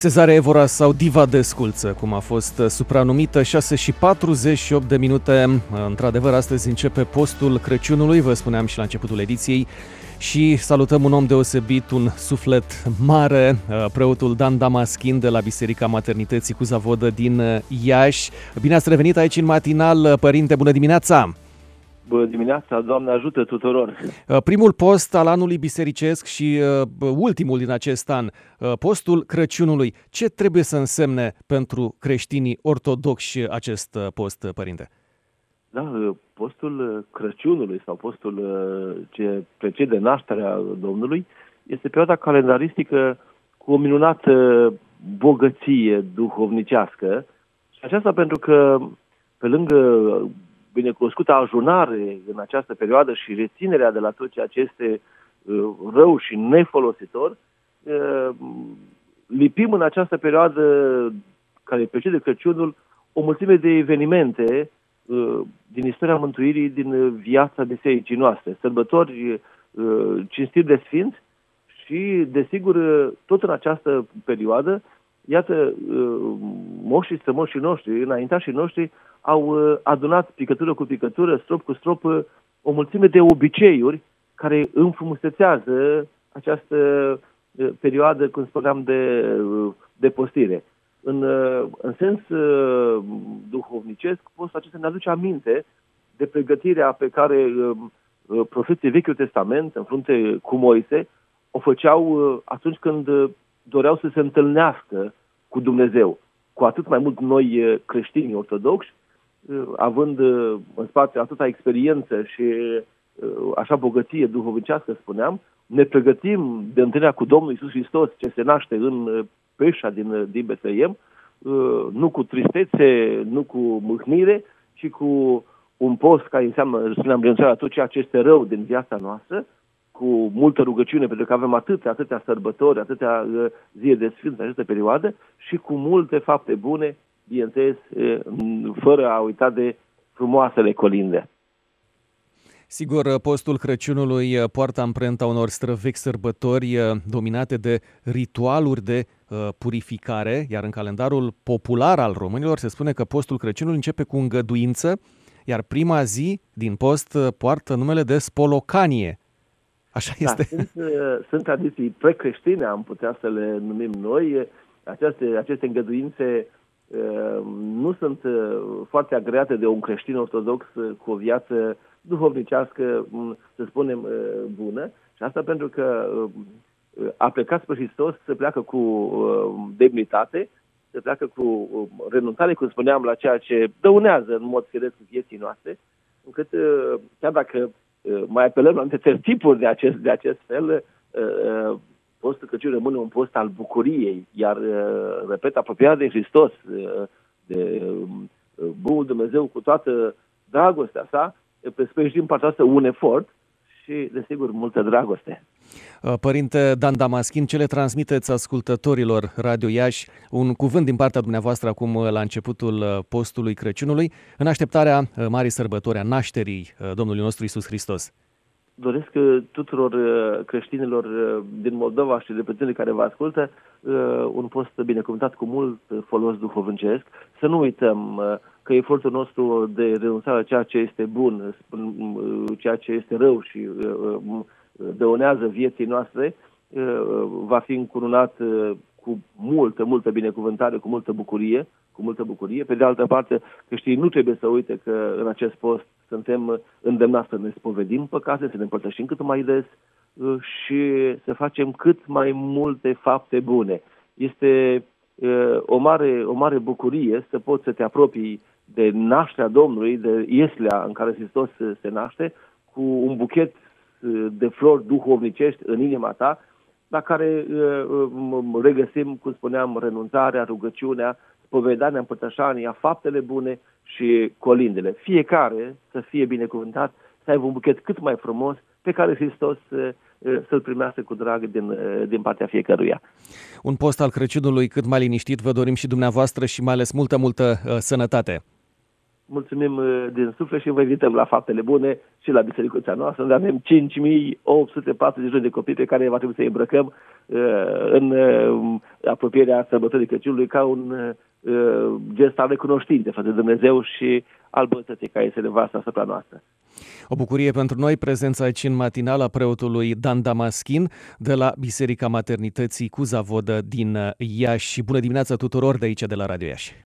Cezarea Evora sau Diva de Sculță, cum a fost supranumită, 6:48 de minute. Într-adevăr, astăzi începe postul Crăciunului, vă spuneam și la începutul ediției, și salutăm un om deosebit, un suflet mare, preotul Dan Damaschin de la Biserica Maternității cu Zavodă din Iași. Bine ați revenit aici în matinal, părinte, bună dimineața! Bună dimineața, Doamne ajută tuturor! Primul post al anului bisericesc și ultimul din acest an, postul Crăciunului. Ce trebuie să însemne pentru creștinii ortodoxi acest post, părinte? Da, postul Crăciunului sau postul ce precede nașterea Domnului este perioada calendaristică cu o minunată bogăție duhovnicească. Și aceasta pentru că, pe lângă binecunoscută ajunare în această perioadă și reținerea de la tot ceea ce este rău și nefolositor, lipim în această perioadă care precede Crăciunul o mulțime de evenimente din istoria mântuirii, din viața bisericii noastre, sărbători, cinstiri de sfinți și, desigur, tot în această perioadă, iată, moșii strămoșii noștri, înaintașii noștri, au adunat picătură cu picătură, strop cu strop, o mulțime de obiceiuri care înfrumusețează această perioadă, cum spuneam, de postire. În sens duhovnicesc, postul acesta ne aduce aminte de pregătirea pe care profeții Vechiul Testament, în frunte cu Moise, o făceau atunci când doreau să se întâlnească cu Dumnezeu. Cu atât mai mult noi creștini ortodoxi, având în spate atâta experiență și așa bogăție duhovnicească, spuneam, ne pregătim de întâlnirea cu Domnul Iisus Hristos, ce se naște în peșa din Betleem, nu cu tristețe, nu cu mâhnire, ci cu un post care înseamnă, spuneam, renunțarea la tot ceea ce este rău din viața noastră, cu multă rugăciune, pentru că avem atâtea sărbători, atâtea zile de sfânt în această perioadă, și cu multe fapte bune, bineînțeles, fără a uita de frumoasele colinde. Sigur, postul Crăciunului poartă amprenta unor străvechi sărbători dominate de ritualuri de purificare, iar în calendarul popular al românilor se spune că postul Crăciunului începe cu îngăduință, iar prima zi din post poartă numele de Spolocanie. Așa este. Da, sunt tradiții precreștine, am putea să le numim noi. Aceste îngăduințe nu sunt foarte agreate de un creștin ortodox cu o viață duhovnicească, să spunem, bună. Și asta pentru că a plecat spre Hristos se pleacă cu demnitate, se pleacă cu renunțare, cum spuneam, la ceea ce dăunează în mod firesc vieții noastre, încât chiar dacă mai apelăm la anumite tipuri de acest fel, postul Crăciunului rămâne un post al bucuriei, iar, repet, apropiat de Hristos, de Bunul Dumnezeu cu toată dragostea sa, presupune din partea asta un efort și, desigur, multă dragoste. Părinte Dan Damaschin, ce le transmiteți ascultătorilor Radio Iași? Un cuvânt din partea dumneavoastră acum la începutul postului Crăciunului, în așteptarea marii sărbători a nașterii Domnului nostru Iisus Hristos. Doresc tuturor creștinilor din Moldova și de pe care vă ascultă un post binecuvântat cu mult folos duhovnicesc. Să nu uităm că efortul nostru de renunțare la ceea ce este bun, ceea ce este rău și dăunează vieții noastre, va fi încununat cu multă binecuvântare, cu multă bucurie. Pe de altă parte, creștinii nu trebuie să uite că în acest post suntem îndemnați să ne spovedim păcate, să ne împărtășim cât mai des și să facem cât mai multe fapte bune. Este o mare bucurie să poți să te apropii de nașterea Domnului, de ieslea în care Hristos se naște, cu un buchet de flori duhovnicești în inima ta, la care regăsim, cum spuneam, renunțarea, rugăciunea, spovedania, împărtășania, faptele bune și colindele. Fiecare să fie binecuvântat, să aibă un buchet cât mai frumos pe care Hristos să-l primească cu drag din partea fiecăruia. Un post al Crăciunului cât mai liniștit vă dorim și dumneavoastră și mai ales multă sănătate. mulțumim din suflet și vă invităm la faptele bune și la bisericuța noastră, unde avem 5.840 de copii pe care va trebui să îi îmbrăcăm în apropierea sărbătorii Crăciunului ca un gest al recunoștinței față de Dumnezeu și al bătății care este nevasta asupra noastră. O bucurie pentru noi prezența aici în matinal a preotului Dan Damaschin de la Biserica Maternității cu Zavodă din Iași. Bună dimineața tuturor de aici de la Radio Iași!